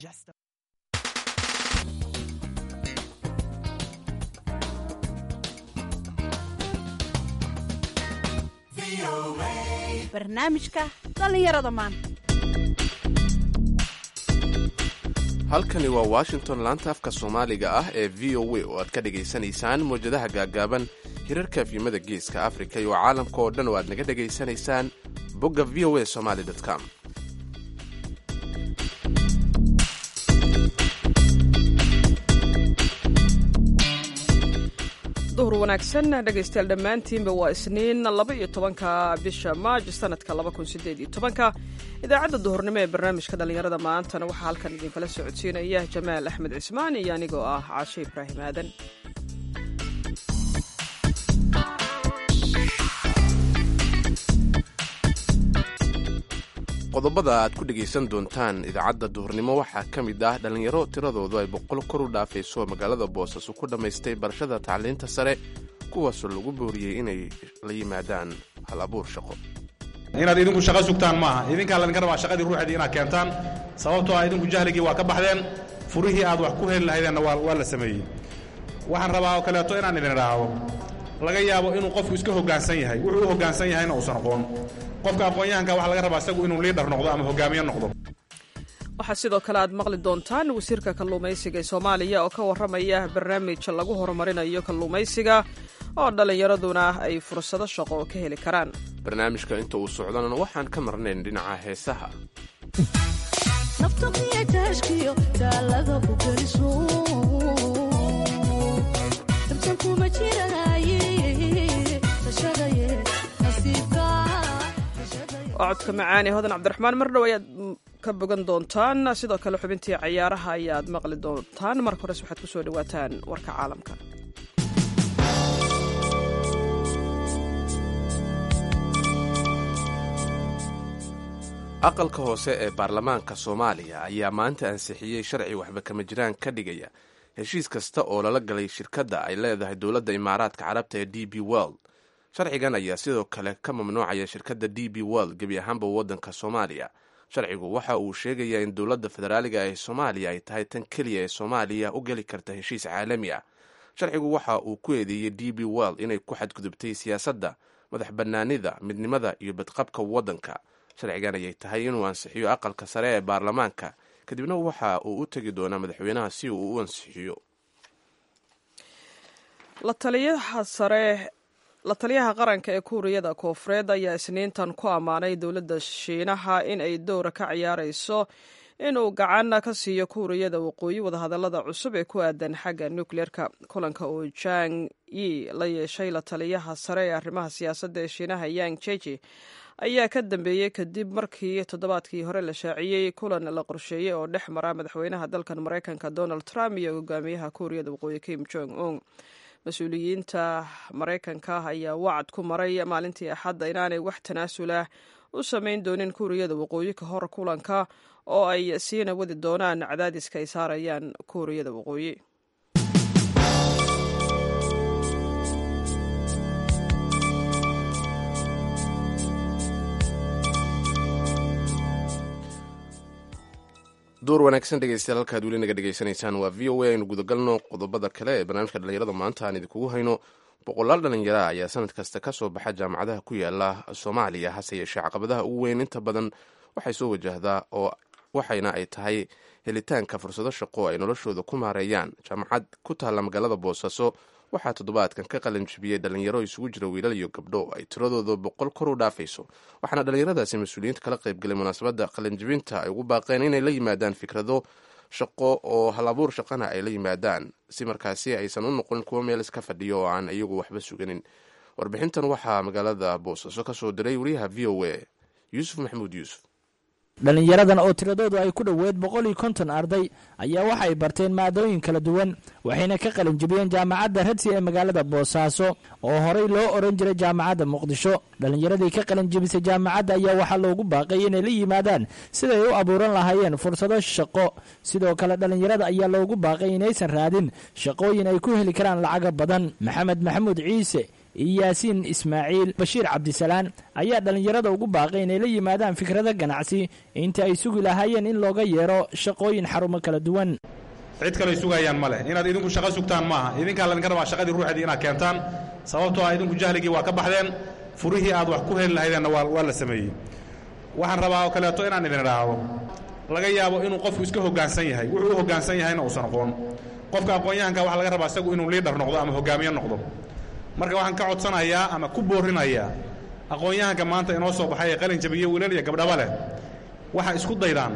barnaamijka dhallinyarada maanta. halkani waa washington laanta afka soomaaliga ah ee v o a oo aad ka dhegaysanaysaan mawjadaha gaagaaban hirarka afyimada geeska afrika iyo caalamka oo dhan oo aad naga dhegaysanaysaan bogga v o a somaly com. duhur wanaagsan dhegaystayaal dhammaantiinba waa isniin 12 bisha maaj sanadka 2018 idaacadda duhurnimo ee barnaamijka dhallinyarada maantana waxaa halkan idinkala socodsiinaya jamaal axmed cismaan iyo anigoo ah caashe ibraahim aadan. qodobada aad ku dhegaysan doontaan idaacadda duhurnimo waxaa ka mid ah dhallinyaro tiradoodu ay 100 kor u dhaafayso magaalada boosaaso ku dhammaystay barashada tacliinta sare kuwaasoo lagu booriyey inay la yimaadaan hal abuur shaqo. inaad idinku shaqo sugtaan maaha, idinkaa laydinka rabaa shaqadii ruuxeedii inaad keentaan, sababtoo ah idinku jahligii waa ka baxdeen, furihii aad wax ku heli lahaydeenna waa la sameeyey. waxaan rabaa oo kaleeto inaan idin idhaahdo laga yaabo inuu qofku iska hoggaansan yahay, wuxuu u hoggaansan yahayna uusan aqoon. qofka aqoon-yahanka waxaa laga rabaa isagu inuu liidhar noqdo ama hogaamiye noqdo. waxaa sidoo kale aad maqli doontaan wasiirka kalluumaysiga ee soomaaliya oo ka warramaya barnaamij lagu horumarinayo kalluumaysiga oo dhallinyaraduna ay fursado shaqo ka heli karaan. barnaamijka inta uu socdana waxaan ka marnayn dhinaca heesaha. codka macaane hodan cabdiraxmaan mar dhow ayaad ka bogan doontaan, sidoo kale xubintii cayaaraha ayaad maqli doontaan. marka hores waxaad ku soo dhawaataan warka caalamka. aqalka hoose ee baarlamaanka soomaaliya ayaa maanta ansixiyey sharci waxba kama jiraan ka dhigaya heshiis kasta oo lala galay shirkadda ay leedahay dowladda imaaraadka carabta ee d b world. sharcigan ayaa sidoo kale ka mamnuucaya shirkadda d b world gebi ahaanba waddanka soomaaliya. sharcigu waxa uu sheegayaa in dowladda federaaliga ee soomaaliya ay tahay tan keliya ee soomaaliya u geli karta heshiis caalami ah. sharcigu waxa uu ku eedeeyey d b world inay ku xadgudubtay siyaasadda, madax bannaanida, midnimada iyo badqabka waddanka. sharcigan ayay tahay inuu ansixiyo aqalka sare ee baarlamaanka, kadibna waxa uu u tegi doonaa madaxweynaha si uu u ansixiyo. la taliyaha qaranka ee kuuriyada koonfureed ayaa isniintan ku ammaanay dowladda shiinaha in ay dowra ka ciyaarayso inuu gacan ka siiyo kuuriyada waqooyi wadahadallada cusub ee ku aadan xagga nukleerka. kulanka uu jang yi la yeeshay la taliyaha sare ee arrimaha siyaasadda ee shiinaha yang jeji ayaa ka dambeeyey kadib markii toddobaadkii hore la shaaciyey kulan la qorsheeyey oo dhex mara madaxweynaha dalkan maraykanka donald trump iyo hogaamiyaha kuuriyada waqooyi kim jong un. mas-uuliyiinta maraykanka ayaa wacad ku maray maalintii axadda inaanay wax tanaasulah u samayn doonin kuuriyada waqooyi ka hor kulanka oo ay siina wadi doonaan cadaadiska ay saarayaan kuuriyada waqooyi. duur wanaagsan dhegaystayaal, halkaad weli naga dhegaysanaysaan waa v o a. aynu gudagalno qodobada kale ee barnaamijka dhallinyarada maanta aan idinkugu hayno. boqolaal dhallinyara ayaa sanad kasta ka soo baxa jaamacadaha ku yaala soomaaliya, hase yeeshee caqabadaha ugu weyn inta badan waxay soo wajahdaa oo waxayna ay tahay helitaanka fursado shaqo ay noloshooda ku maareeyaan. jaamacad ku taalla magaalada boosaaso waxaa toddobaadkan ka qalinjibiyey dhallinyaro isugu jira wiilal iyo gabdho ay tiradooda 100 kor u dhaafayso, waxaana dhallinyaradaasi mas-uuliyiinta kala qaybgalay munaasabadda qalinjibinta ay ugu baaqeen inay la yimaadaan fikrado shaqo oo hal abuur shaqana ay la yimaadaan si markaasi aysan u noqon kuwo meel iska fadhiyo oo aan iyagu waxba suganin. warbixintan waxaa magaalada boosaaso ka soo diray wariyaha v o a yuusuf maxamuud yuusuf. dhallinyaradan oo tiradoodu ay ku dhoweed 150 arday ayaa waxa ay barteen maadooyin kala duwan, waxayna ka qalinjibiyeen jaamacadda radsi ee magaalada boosaaso oo horey loo oran jiray jaamacadda muqdisho. dhallinyaradii ka qalinjibisay jaamacadda ayaa waxaa loogu baaqay inay la yimaadaan siday u abuuran lahaayeen fursado shaqo. sidoo kale dhallinyarada ayaa loogu baaqay inaysan raadin shaqooyin ay ku heli karaan lacaga badan. maxamed maxamuud ciise iyo yaasiin ismaaciil bashiir cabdisalaan ayaa dhallinyarada ugu baaqay inay la yimaadaan fikrado ganacsi inta ay sugi lahaayeen in looga yeero shaqooyin xarumo kala duwan. cid kale sugayaan ma leh inaad idinku shaqo sugtaan maaha, idinkaa laydinka rabaa shaqadii ruuxeedii inaad keentaan, sababtoo ah idinku jahligii waa ka baxdeen, furihii aad wax ku heli lahaydeenna waa la sameeyey. waxaan rabaa oo kaleeto inaan idin idhaahdo, laga yaabo inuu qofku iska hoggaansan yahay, wuxuu u hoggaansan yahayna uusan aqoon. qofka aqoon-yahanka waxa laga rabaa isagu inuu liidhar noqdo ama hoggaamiye noqdo. marka waxaan ka codsanayaa ama ku boorinayaa aqoon-yahanka maanta inoo soo baxay ee qalin jabiye wiilal iyo gabdhaba leh, waxaa isku daydaan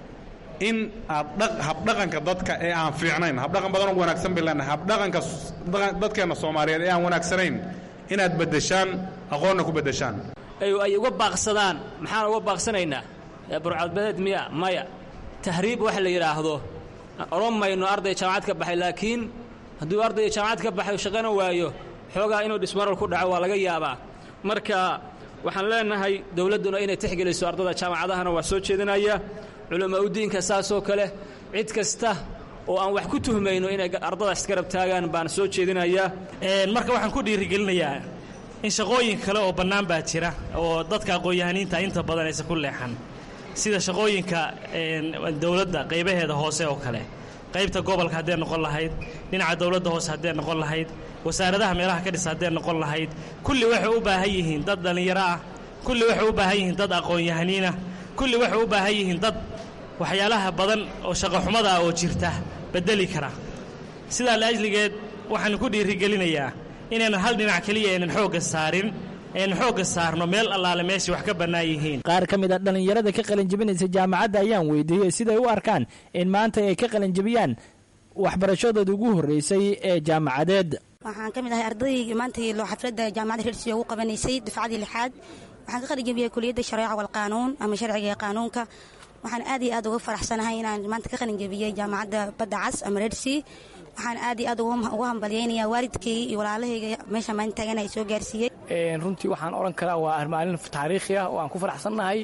in aad habdhaqanka dadka ee aan fiicnayn, habdhaqan badanoo wanaagsan bay leenahay, habdhaqanka dadkeenna Soomaaliyeed ee aan wanaagsanayn inaad beddeshaan, aqoonna ku beddeshaan. ay uga baaqsadaan. maxaan uga baaqsanaynaa? burcadbadeed miya? maya. tahriib waxa la yidhaahdo oran mayno arday jaamacad ka baxay, laakiin hadduu arday jaamacad ka baxay shaqana waayo, xoogaa inuu dhismaral ku dhaco waa laga yaabaa. marka waxaan leenahay dawladduna inay tixgeliso ardada jaamacadahana waa soo jeedinaya, culamaa u diinka saasoo kale, cid kasta oo aan wax ku tuhmayno inay ardadaas garab taagaan baan soo jeedinayaa. marka waxaan ku dhiirigelinayaa in shaqooyin kale oo bannaan baa jira oo dadka aqoon-yahaniinta inta badan aysan ku leexan, sida shaqooyinka dawladda qaybaheeda hoose oo kale, qaybta gobolka haddee noqon lahayd, dhinaca dawladda hoose haddee noqon lahayd, wasaaradaha meelaha ka dhisa haddee noqon lahayd, kulli waxay u baahan yihiin dad dhallinyaro ah, kulli waxay u baahan yihiin dad aqoon-yahaniin ah, kulli waxay u baahan yihiin dad waxyaalaha badan oo shaqoxumada ah oo jirta beddeli kara. sidaa laajligeed waxaan ku dhiirigelinayaa inaynan hal dhinac keliya aynan xoogga saarin, aynan xoogga saarno meel allaale meeshai wax ka bannaan yihiin. qaar ka mid a dhallinyarada ka qalinjabinaysa jaamacadda ayaan weydiiyey siday u arkaan in maanta ay ka qalinjabiyaan waxbarashadooda ugu horreysay ee jaamacadeed. waxaan ka mid ahay ardaydii maanta loo xafladda jaamacadda reersiyo ugu qabanaysay dufcadii 6aad. waxaan ka qalinjabiyey kuliyadda shareeca wal qaanuun ama sharciga ee qaanuunka. waxaan aad iyo aad uga faraxsanahay inaan maanta ka qalinjabiyey jaamacadda badda cas ama reersi. waxaan aad iyo aad ugu hambalyaynayaa waalidkay iyo walaalahayga meesha maanta taagan ay soo gaarsiiyey. runtii waxaan odhan karaa waa maalin taariikhi ah oo aan ku faraxsannahay.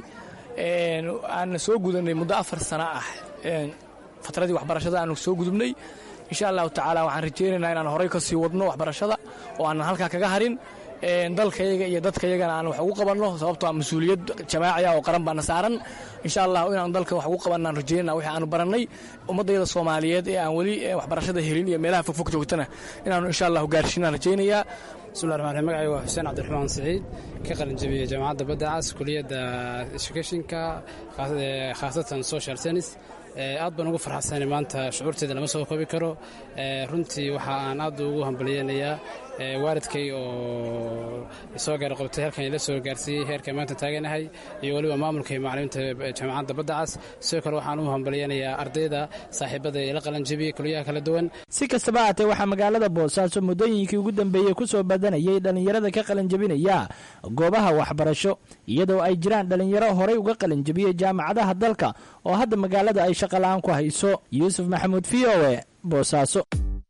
aan soo gudanay muddo 4 sano ah fatradii waxbarashada aanu soo gudubnay. insha allahu tacaala waxaan rajaynaynaa inaan horay ka sii wadno waxbarashada oo aanan halkaa kaga harin, dalkayaga iyo dadkayagana aan wax ugu qabanno, sababtoo ah mas-uuliyad jamaaciya oo qaran baana saaran. insha allah inaan dalka wax ugu qabanaan rajaynaa wixii aanu barannay ummaddayda Soomaaliyeed ee aan weli waxbarashada helin iyo meelaha fogfog joogtana inaanu insha allahu gaarsiinaan rajaynayaa. bismillahi raxmaan raxiim. magacayga waa xuseen cabdiraxmaan saciid, ka qalinjabiyey jaamacadda badda cas kuliyadda educationka khaasatan social science. aad baan ugu farxsanay maanta, shucuurteeda lama soo koobi karo. runtii waxa aan aad ugu hambalyeynayaa waalidkay oo soo gaar qabtay halkan ila soo gaarsiiyey heerka maanta taaganahay, iyo waliba maamulka iyo macallimiinta jaamacadda badda cas. sidoo kale waxaan u hambalyeynayaa ardayda saaxiibada ila qalinjabiyey kuliyaha kala duwan. si kastaba haatee waxaa magaalada boosaaso muddooyinkii ugu dambeeyey ku soo badanayay dhallinyarada ka qalinjabinaya goobaha waxbarasho, iyadoo ay jiraan dhallinyaro horay uga qalinjabiyey jaamacadaha dalka oo hadda magaalada ay shaqo la'aan ku hayso. yuusuf maxamuud, v o e, boosaaso.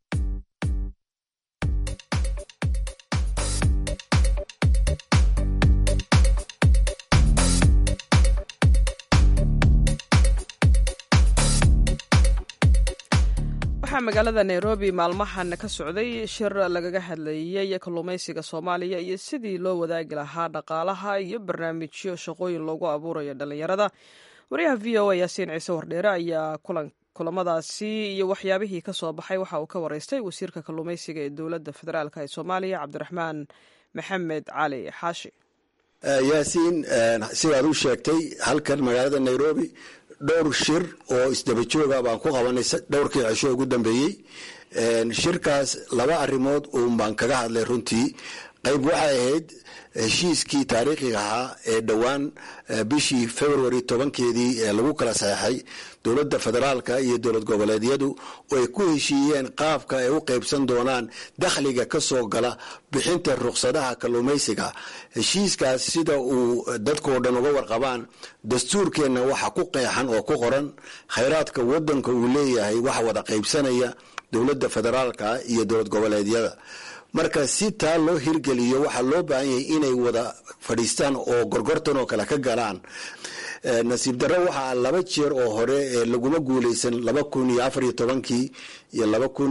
waxaa magaalada nairobi maalmahan ka socday shir lagaga hadlayay kalluumaysiga Soomaaliya iyo sidii loo wadaagi lahaa dhaqaalaha iyo barnaamijyo shaqooyin loogu abuurayo dhallinyarada. wariyaha v o a yaasiin ciise wardheere ayaa kulamadaasi iyo waxyaabihii ka soo baxay waxa uu ka waraystay wasiirka kalluumaysiga ee dowladda federaalk ee Soomaaliya cabdiraxmaan maxamed cali xaashi. yaasiin, sidaad u sheegtay, halkan magaalada nairobi dhowr shir oo isdaba jooga baan ku qabanay dhowrkii cisho ugu dambeeyey. shirkaas 2 arrimood uun baan kaga hadlay. runtii qayb waxay ahayd heshiiskii taariikhiga ahaa ee dhowaan bishii February 10keedii ee lagu kala saxeexay dowladda federaalka iyo dowlad goboleedyadu oo ay ku heshiiyeen qaabka ay u qaybsan doonaan dakhliga ka soo gala bixinta ruqsadaha kalluumaysiga. heshiiskaas sida uu dadkoo dhan uga warqabaan, dastuurkeenna waxa ku qeexan oo ku qoran khayraadka waddanka uu leeyahay waxa wada qaybsanaya dowladda federaalka iyo dowlad goboleedyada. marka si taa loo hirgeliyo waxaa loo baahan yahay inay wada fadhiistaan oo gorgortan oo kale ka galaan nasiib darro waxaa 2 jeer oo hore laguma guulaysan 2014 iyo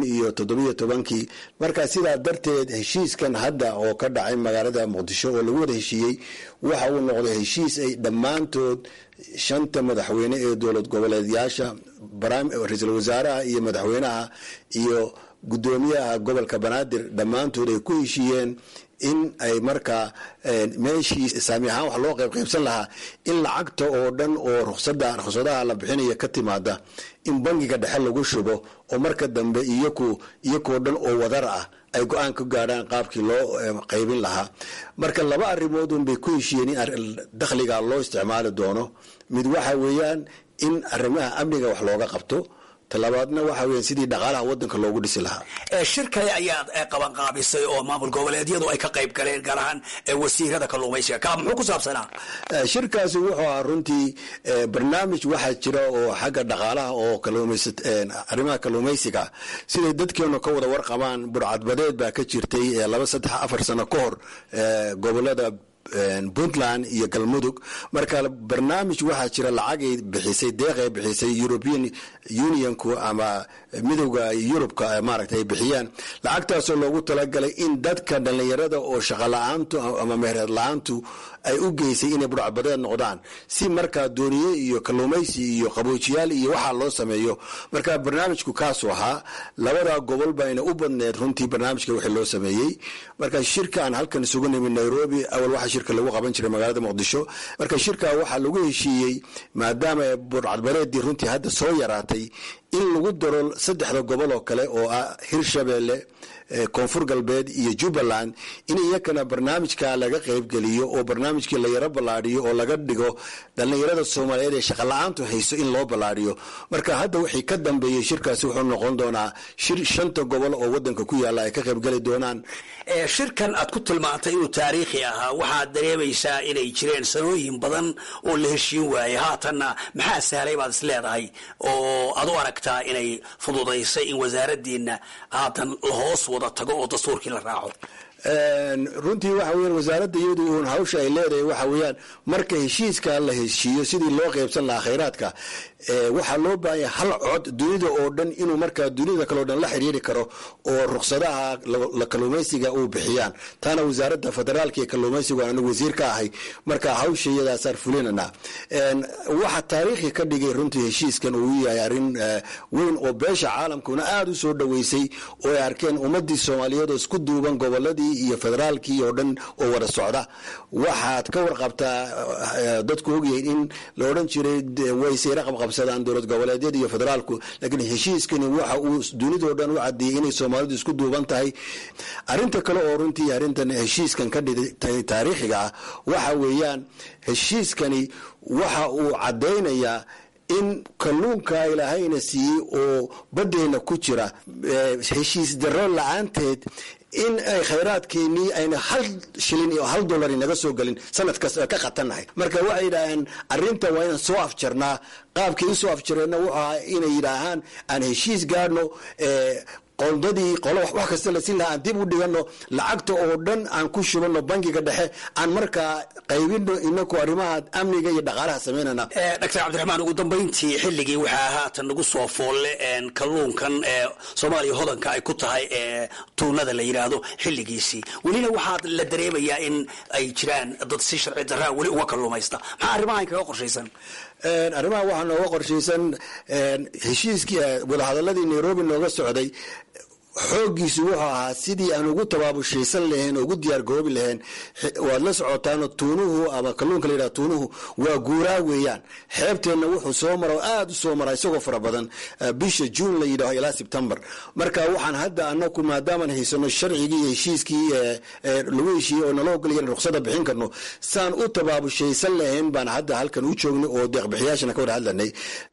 2017 marka sidaa darteed heshiiskan hadda oo ka dhacay magaalada muqdisho oo lagu wada heshiiyey waxa uu noqday heshiis ay dhammaantood 5 madaxweyne ee dowlad goboleedyaasha ra'iisul wasaaraha iyo madaxweynaha iyo gudoomiyaha gobolka Banaadir dhammaantood ay ku heshiiyeen in ay markaa meeshii saami ahaan wax loo qaybsan lahaa in lacagta oo dhan oo ruqsadaha la bixinaya ka timaada in bangiga dhexe lagu shubo oo marka dambe iyakoo dhan oo wadar ah ay go-aan ka gaadhaan qaabkii loo qaybin lahaa marka 2 arrimood un bay ku heshiiyeen in dakhliga loo isticmaali doono mid waxa weeyaan in arrimaha amniga wax looga qabto talabaadna waxa weeyaan sidii dhaqaalaha wadanka loogu dhisi lahaa shirkay ayaa qaban qaabisay oo maamul goboleedyadu ay ka qayb galeen gaar ahaan wasiirada kalluumaysiga ka muxuu ku saabsanaa shirkaasi wuxuu ahaa runtii barnaamij waxaa jira oo xagga dhaqaalaha oo arrimaha kalluumaysiga siday dadkeenu ka wada warqabaan burcadbadeed baa ka jirtay 2-3-4 sano ka hor gobolada Puntland iyo Galmudug marka barnaamij waxaa jira lacagay bixisay deeqay bixisay European Unionku ama midowga Yurubka maaragtay bixiyaan lacagtaas oo loogu talagalay in dadka dhalinyarada oo shaqo la'aantu ama meherad la'aantu ay u geysay inay burcadbadeed noqdaan si markaa dooniye iyo kalluumaysi iyo qaboojiyaal iyo waxa loo sameeyo marka barnaamijku kaas ahaa 2 gobol bayna u badneed runtii barnaamijka wixii loo sameeyay marka shirkaan halkan isugu nimid Nairobi awal waxa shirka lagu qaban jiray magaalada Muqdisho marka shirka waxa lagu heshiiyey maadaama burcadbadeedii runtii hadda soo yaraatay in lagu daro 3 gobol oo kale oo ah Hirshabelle koonfur galbeed iyo Jubbaland in iyakana barnaamijka laga qayb galiyo oo barnaamijkii la yara balaariyo oo laga dhigo dhalinyarada Soomaaliyeed ee shaqo la'aantu hayso in loo balaariyo marka hadda wixii ka dambeeyay shirkaasi wuxuu noqon doonaa shir 5 gobol oo wadanka ku yaala ay ka qayb gali doonaan shirkan aad ku tilmaantay inuu taariikhi ahaa waxaad dareemaysaa inay jireen sanooyin badan oo la heshiin waayay haatanna maxaa sahlay baad is leedahay oo aad u aragtaa inay fududaysay in wasaaraddiina haatan la hoos wada tago oo dastuurkii la raaco runtii waxa weeyaan wasaaradda iyadu uun hawsha ay leedahay waxa weeyaan marka heshiiska la heshiiyo sidii loo qaybsan lahaa khayraadka waxaa loo baahan yahay hal cod dunida oo dhan inuu markaa dunida kale oo dhan la xiriiri karo oo ruqsadaha la kalluumaysiga uu bixiyaan taana wasaaradda federaalka ee kalluumaysiga anigu wasiir ka ahay marka hawsha iyadaas fulinana waxa taariikhi ka dhigay runtii heshiiskan uu yahay arrin weyn oo beesha caalamkuna aad u soo dhaweysay oo ay arkeen ummadii Soomaaliyeed oo isku duuban goboladii iyo federaalkii oo dhan oo wada socda waxaad ka warqabtaa dadku ogyahay in la oran jiray way seera qabsadaan dowlad goboleedyada iyo federaalku laakiin heshiiskani waxa uu dunidoo dhan u cadeeyay inay Soomaalidu isku duuban tahay arinta kale oo runtii arintan heshiiskan ka dhigay taariikhiga waxa weeyaan heshiiskani waxa uu cadeynayaa in kalluunka ilaahayna siiyey oo badeena ku jira heshiis darro la'aanteed in ay khayraadkeenii ayna $1 shilin iyo $1 naga soo galin sanadkaas ka qatanahay marka waxay yiraahdeen arinta waa inaan soo afjarnaa qaabkii soo afjareyna waxa inay yiraahdaan aan heshiis gaarno qoondadii qolo wax kasta la siin lahaa aan dib u dhigano lacagta oo dhan aan ku shubano bangiga dhexe aan markaa qaybino inaku arrimaha amniga iyo dhaqaalaha sameynana Dr. Cabdiraxmaan ugu dambeyntii xilligii waxaa haatan nagu soo foolle kalluunkan Soomaaliya hodanka ay ku tahay tuunada la yiraahdo xilligiisii welina waxaa la dareemayaa in ay jiraan dad si sharci darraa weli uga kalluumaysta maxaa arrimahan kaga qorshaysan arrimaha waxaa nooga qorshaysan heshiiskii wadahadaladii Nairobi nooga socday xoogiisu wuxuu ahaa sidii aan ugu tabaabushaysan lahayn ugu diyaar garoobi lahayn waad la socotaan tuunuhu ama kalluunka la yiraahdo tuunuhu waa guuraa weeyaan xeebteena wuxuu soo maray aad u soo maray isagoo fara badan bisha June la yiraahdo ilaa September marka waxaan hadda anaku maadaama haysano sharcigii heshiiskii lagu heshiiyay oo naloo galiyay ruqsadda bixin karno saan u tabaabushaysan lahayn baan hadda halkan u joognay oo deeq bixiyaashana ka wada hadlanay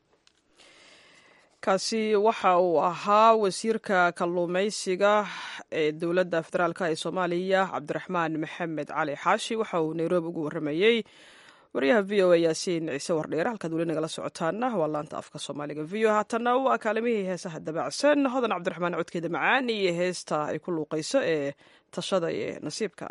kaasi waxa uu ahaa wasiirka kalluumaysiga ee dowladda federaalk ee Soomaaliya Cabdiraxmaan Maxamed Cali Xaashi waxa uu Nairobi ugu waramayay wariyaha VOA Yaasiin Ciise Wardheer halka dawladda nagala socotaana waa laanta afka Soomaaliga VOA haatana waa kaalimihii heesaha dabacsan hodan Cabdiraxmaan codkeeda macaan iyo heesta ay ku luuqayso ee tashada ee nasiibka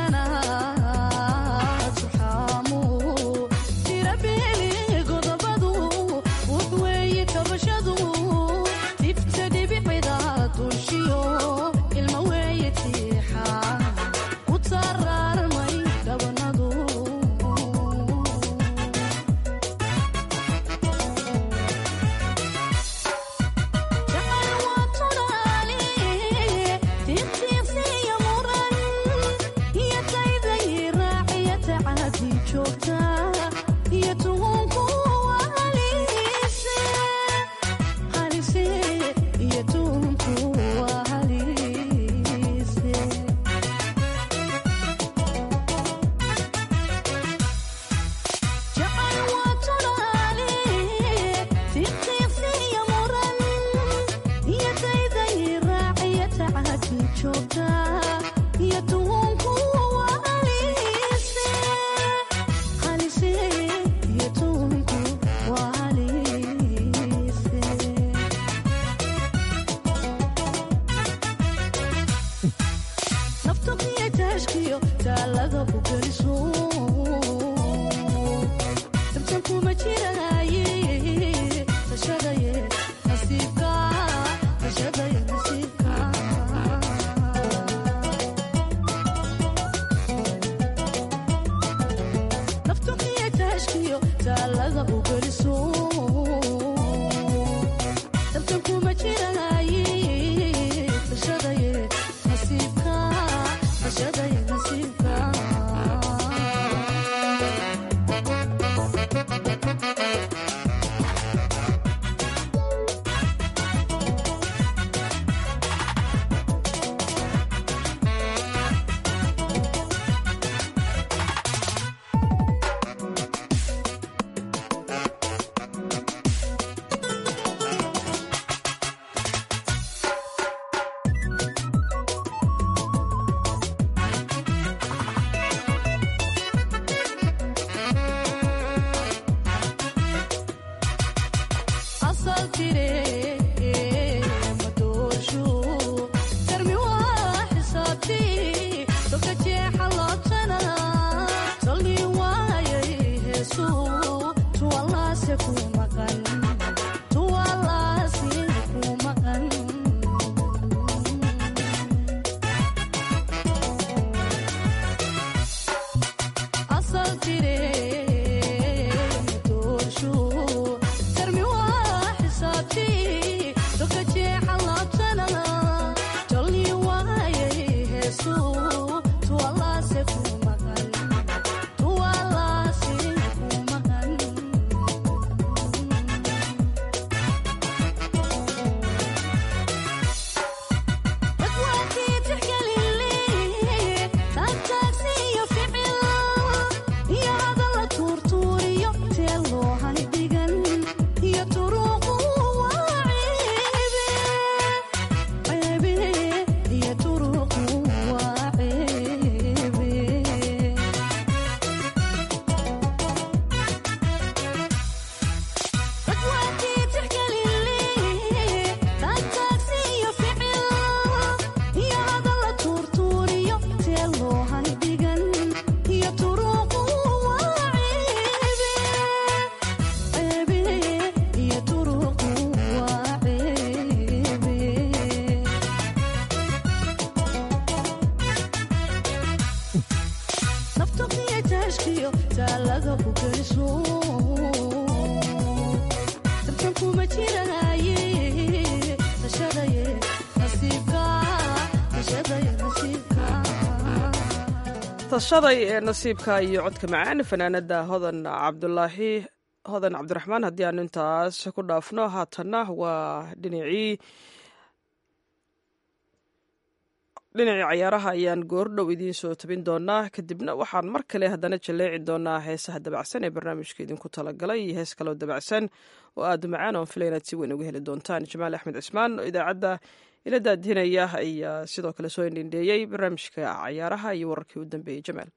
tashaday ee nasiibka iyo codka macaan fanaanada hodan cabdiraxmaan haddii aanu intaas ku dhaafno haatanna waa dhinacii cayaaraha ayaan goordhow idiin soo tabin doonaa kadibna waxaan mar kale haddana jaleeci doonaa heesaha dabacsan ee barnaamijka idinku talagalay iyo hees kaloo dabacsan oo aada u macaan oon filay inaad si weyn uga heli doontaan jamaal axmed cismaan oo idaacadda ila daadinaya ayaa sidoo kale soo indhindheeyey barnaamijka cayaaraha iyo wararkii u dambeeyey jamaal.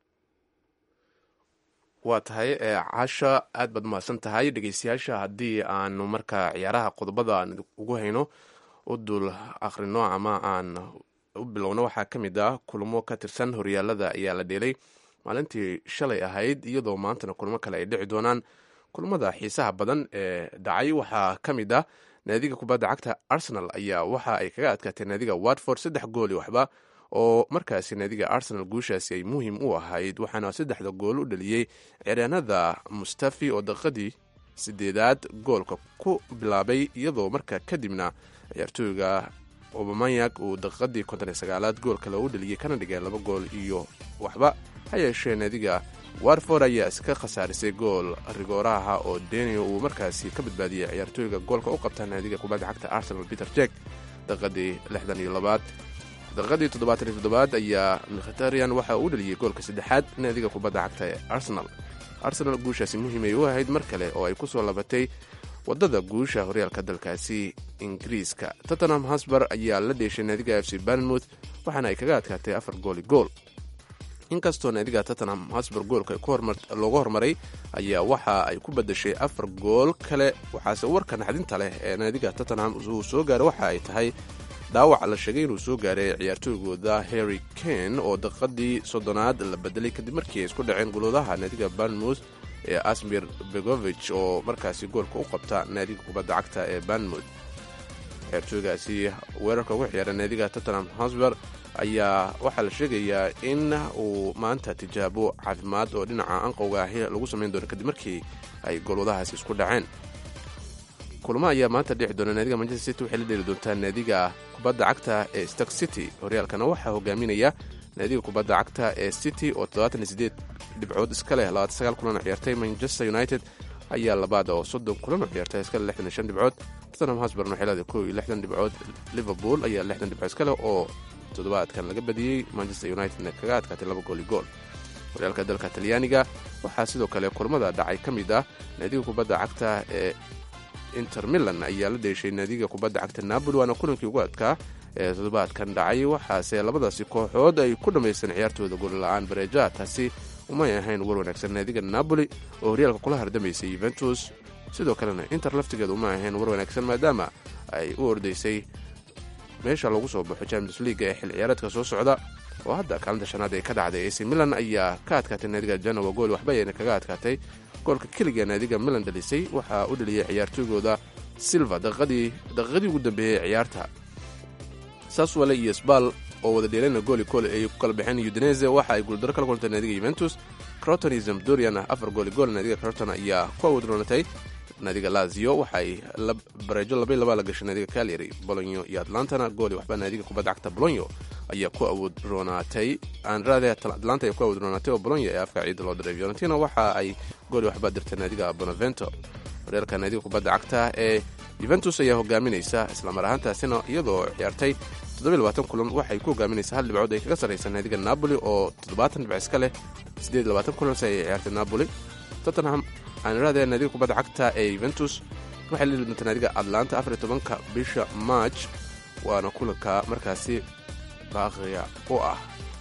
waa tahay casha aad baad mahadsan tahay dhegeystayaasha haddii aanu markaa ciyaaraha qodobada aan ugu hayno u dul akhrino ama aan u bilowna waxaa ka mid ah kulamo ka tirsan horyaalada ayaa la dheelay maalintii shalay ahayd iyadoo maantana kulamo kale ay dhici doonaan. kulamada xiisaha badan ee dhacay waxaa ka mid ah naadiga kubadda cagta Arsenal ayaa waxa ay kaga adkaatay naadiga Watford 3-1 oo markaasi naadiga Arsenal guushaasi ay muhiim u ahayd, waxaana 3 gool u dhaliyey ciyaaryahanada Mustafi oo daqiiqadii 8aad goolka ku bilaabay, iyadoo markaa kadibna ciyaartooyga Aubameyang uu daqiiqadii 59aad gool kale u dhaliyey kana dhigay 2 gool iyo waxba. ha yeeshee naadiga Watford ayaa iska khasaarisay gool rigooraha oo Denio uu markaasi ka badbaadiyey ciyaartooyga goolka u qabta naadiga kubadda cagta Arsenal Peter Cech daqiiqadii 62aad. daqiiqadii 77aad ayaa Mkhitaryan waxa uu dhaliyey goolka saddexaad naadiga kubadda cagta ee Arsenal guushaasi muhiimay u ahayd mar kale oo ay ku soo labatay wadada guusha horyaalka dalkaasi Ingiriiska. Tottenham Hotspur ayaa la dheeshay naadiga FC Bournemouth waxaana ay kaga adkaatay 4 gool. inkastoo naadiga Tottenham Hotspur goolka looga hormaray ayaa waxa ay ku badashay 4 gool kale, waxaase warka naxdinta leh ee naadiga Tottenham uu soo gaaray waxa ay tahay dhaawac la sheegay inuu soo gaaray ciyaartooygooda Harry Kane oo daqiiqadii 30aad la bedelay kadib markii ay isku dhaceen goloodaha naadiga Bournemouth ee Asmir Begovic oo markaasi goolka u qabta naadiga kubadda cagta ee Bournemouth. ciyaartooygaasi weerarka ugu ciyaara naadiga Tottenham Hotspur ayaa waxaa la sheegayaa in uu maanta tijaabo caafimaad oo dhinaca anqowga ahi lagu samayn doono kadib markii ay golwadahaasi isku dhaceen. kulamo ayaa maanta dhici doona naadiga Manchester City waxay la dheeli doontaa naadiga kubadda cagta ee Stoke City. horyaalkana waxaa hogaaminaya naadiga kubadda cagta ee City oo 78 dhibcood iska leh, 29 kulan ciyaartay. Manchester United ayaa labaad oo 30 kulan ciyaartay iska leh 65 dhibcood. Tottenham Hotspur waxay leedahay 61 dhibcood. Liverpool ayaa 60 dhibcood iska leh oo toddobaadkan laga badiyey. Manchester United ka adkaatay 2 gool iyo gool. horyaalka dalka Talyaaniga waxaa sidoo kale kulamada dhacay ka mid ah naadiga kubadda cagta ee Inter Milan ayaa la dheeshay naadiga kubadda cagta Napoli waana kulankii ugu adkaa ee toddobaadkan dhacay, waxaase labadaasi kooxood ay ku dhammaysteen ciyaartooda gool la'aan bareeja. taasi umay ahayn war wanaagsan naadiga Napoli oo horyaalka kula hardamaysay Juventus, sidoo kalena Inter laftigeeda uma ahayn war wanaagsan maadaama ay u ordaysay meesha lagu soo baxo Champions League ee xil ciyaareedka soo socda oo hadda kaalinta shanaad ay ka dhacday. AC Milan ayaa ka adkaatay naadiga Genoa gool waxba ayna kaga adkaatay. goolka keliga naadiga Milan dhalisay waxaa u dhaliyay ciyaartooygooda Silva daqiiqadii ugu dambeeyay ciyaarta. Sassuolo iyo Spal oo wada dheelayna gool ay ku kala baxeen. Udinese waxa ay guuldaro kala kulantay naadiga Juventus. Crotone iyo Sampdoria 4 gool gool naadiga Crotone ayaa ku awdroonatay naadiga Lazio waxay bareejo 2-2 la gashay naadiga Cagliari. Bologna iyo Atlantana gool waxba naadiga kubadda cagta Bologna ayaa ku awdroonatay. Atlanta ayaa ku awdroonatay oo Bologna ee afka ciid loo diray. Fiorentina waxa ay gool waxba dirtay naadiga Benevento. horyaalka naadiga kubadda cagta ee Juventus ayaa hogaaminaysa isla mar ahaantaasina iyadoo ciyaartay 27 kulan waxay ku hogaaminaysaa 1 dhibcood ay kaga sareysaa naadiga Napoli oo 70 dhibcood iska leh. 28 kulan ay ciyaartay Napoli. Tottenham aanraadaya naadiga kubadda cagta ee Juventus waxay la dhigtay naadiga Atlanta 14 bisha March waana kulanka markaasi baaqiya oo ah.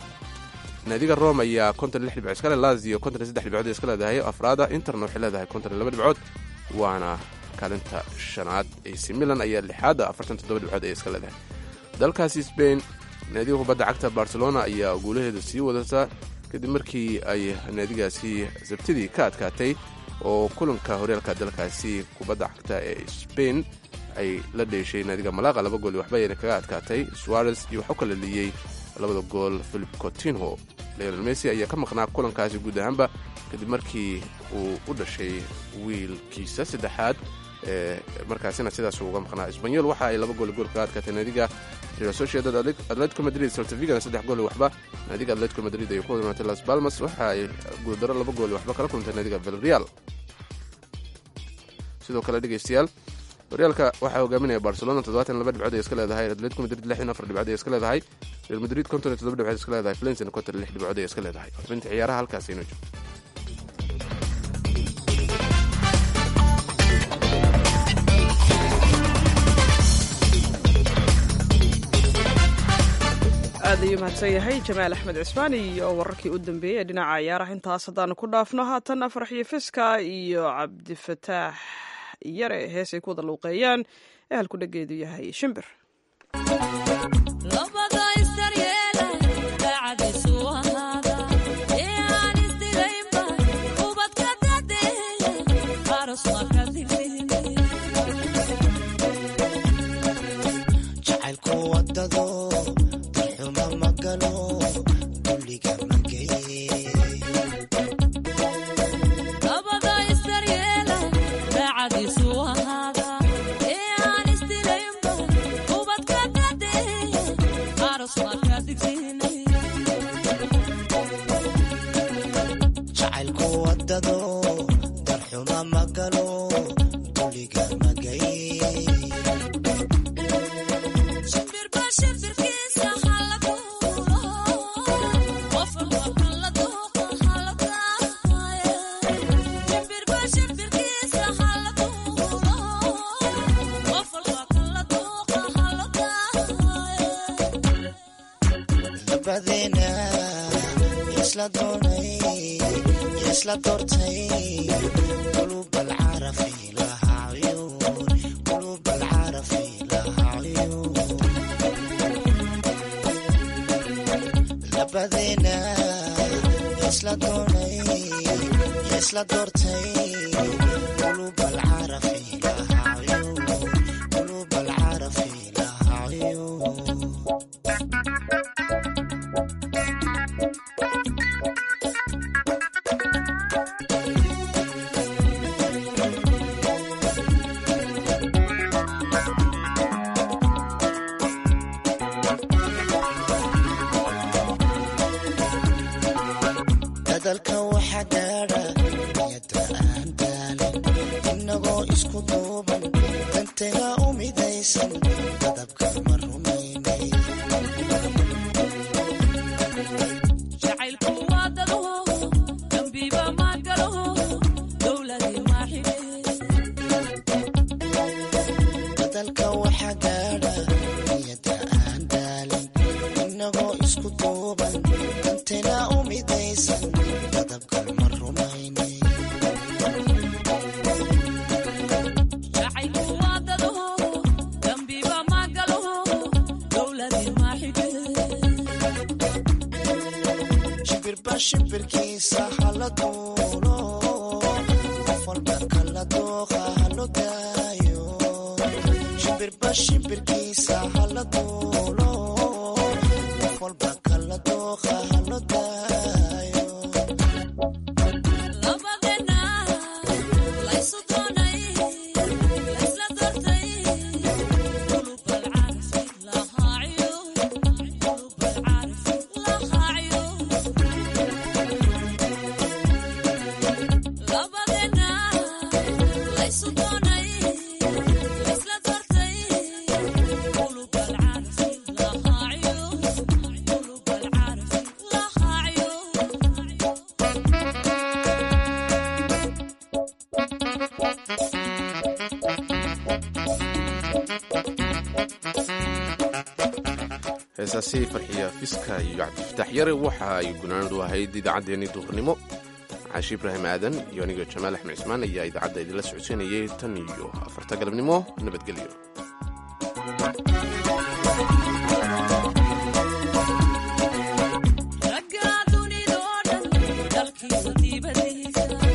naadiga Roma ayaa 56 dhibcood iska leh. Lazio 53 dhibcood iska leedahay. afraada Interna waxay leedahay 52 dhibcood waana kaalinta shanaad. AC Milan ayaa lixaada 47 dhibcood ay iska leedahay. dalkaasi Spain naadiga kubadda cagta Barcelona ayaa guulaheeda sii wadata kadib markii ay naadigaasi sabtidii ka adkaatay oo kulanka horyaalka dalkaasi kubadda cagta ee Spain ay la dheeshay naadiga Malaga 2 gool waxba ayna kaga adkaatay. Suarez iyo waxa kala liyay 2 gool. Philip Coutinho. Lionel Messi ayaa ka maqnaa kulankaasi guud ahaanba kadib markii uu u dhashay wiilkiisa saddexaad markaasina sidaas uga maqnaa. Espanyol waxa ay 2 gool kaga adkaatay naadiga Real Sociedad. Atletico Madrid Celta Vigo 3 gool waxba naadiga Atletico Madrid ay ku wadnaatay. Las Palmas waxa ay guuldaro 2 gool waxba kala kulantay naadiga Villarreal. sidoo kale dhegeystayaal horyaalka waxaa hogaaminaya Barcelona 72 dhibcood ay iska leedahay. Atletico Madrid 64 dhibcood ay iska leedahay. Real Madrid 57 dhibcood ay iska leedahay. Valencia 56 dhibcood ay iska leedahay. xubinta ciyaaraha halkaas inoo joogto. aad ayuu mahadsan yahay Jamaal Axmed Cismaan iyo wararkii u dambeeyay dhinaca ciyaaraha. intaas haddaan ku dhaafno haatan Farxiyo Fiska iyo Cabdifataax yare hees ay ku wada luuqeeyaan ee halku dhageedu yahay Shimbir. Labada jacaylku wadado darxuma magalo duliga magay isla doortay qulub alcarafi laha cuyuun qulub alcarafi laha cuyuun labadeena isla doortay qulub alcarafi laha cuyuun qulub alcarafi laha cuyuun dalka waxa gaadha niyada aan daalin inagoo isku duuban danteena u midaysan dadabka ma rumaynay jacaylku waa dado dambiba ma galo dowladii ma xibe dalka waxa gaadha niyada aan daalin inagoo isku duuban danteena u midaysan shimbirkiisa hala duulo qof walba kala dooqa halo daayo shimbirba shimbirkiisa hala duulo qof walba kala dooqa halo daayo labadena laysu doonay laysla doortay qulub alcarafi laha cuyuun qulub alcarafi laha cuyuun heesaasi farxiya fiska iyo cabdifataax yare waxa ay gunaanadu ahayd idaacaddeenii duhurnimo caashi ibraahim aadan iyo aniga jamaal axmed cismaan ayaa idaacadda idinla socodsiinayay tan iyo 4 galabnimo nabadgelyo ragga dunidoo dhan dalkiisa dibadiisa